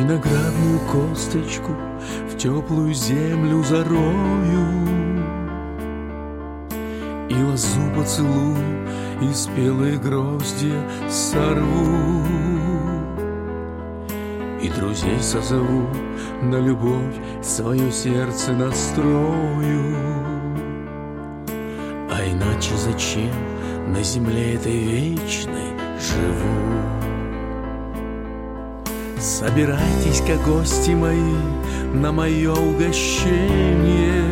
Виноградную косточку в теплую землю зарою, и лозу поцелую, и спелые гроздья сорву, и друзей созову, на любовь свое сердце настрою. А иначе зачем на земле этой вечной живу? Собирайтесь-ка, гости мои, на мое угощение.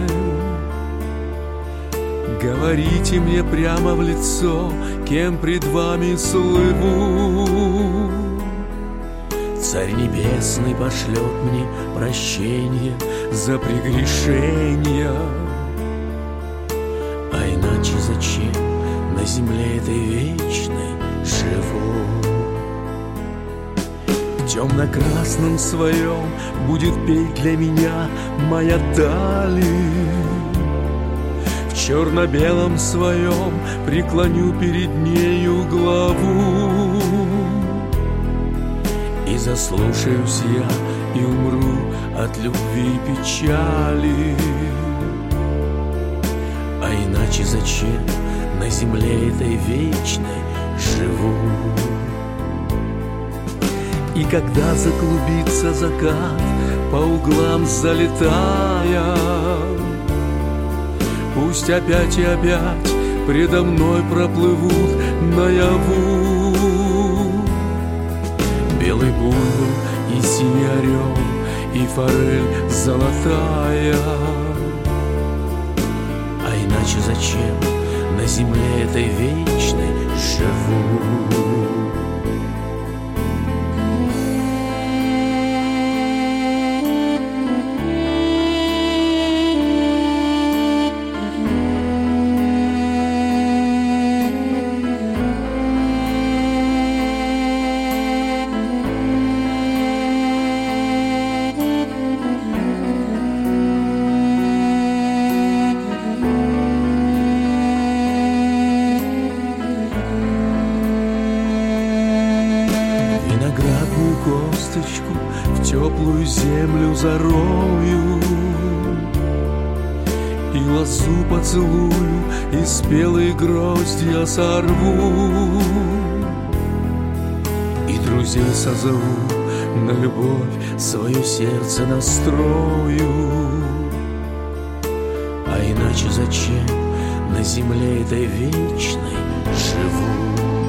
Говорите мне прямо в лицо, кем пред вами слыву. Царь Небесный пошлет мне прощение за прегрешения. А иначе зачем на земле этой вечной живу? В темно-красном своем будет петь для меня моя талия. В черно-белом своем преклоню перед нею главу. И заслушаюсь я, и умру от любви и печали. А иначе зачем на земле этой вечной живу? И когда заклубится закат, по углам залетая, пусть опять и опять предо мной проплывут наяву белый буйвол и синий орел, и форель золотая. А иначе зачем на земле этой вечной живу? Виноградную косточку в теплую землю зарою, и лозу поцелую, и спелые гроздья сорву, и друзей созову, на любовь свое сердце настрою. А иначе зачем на земле этой вечной живу?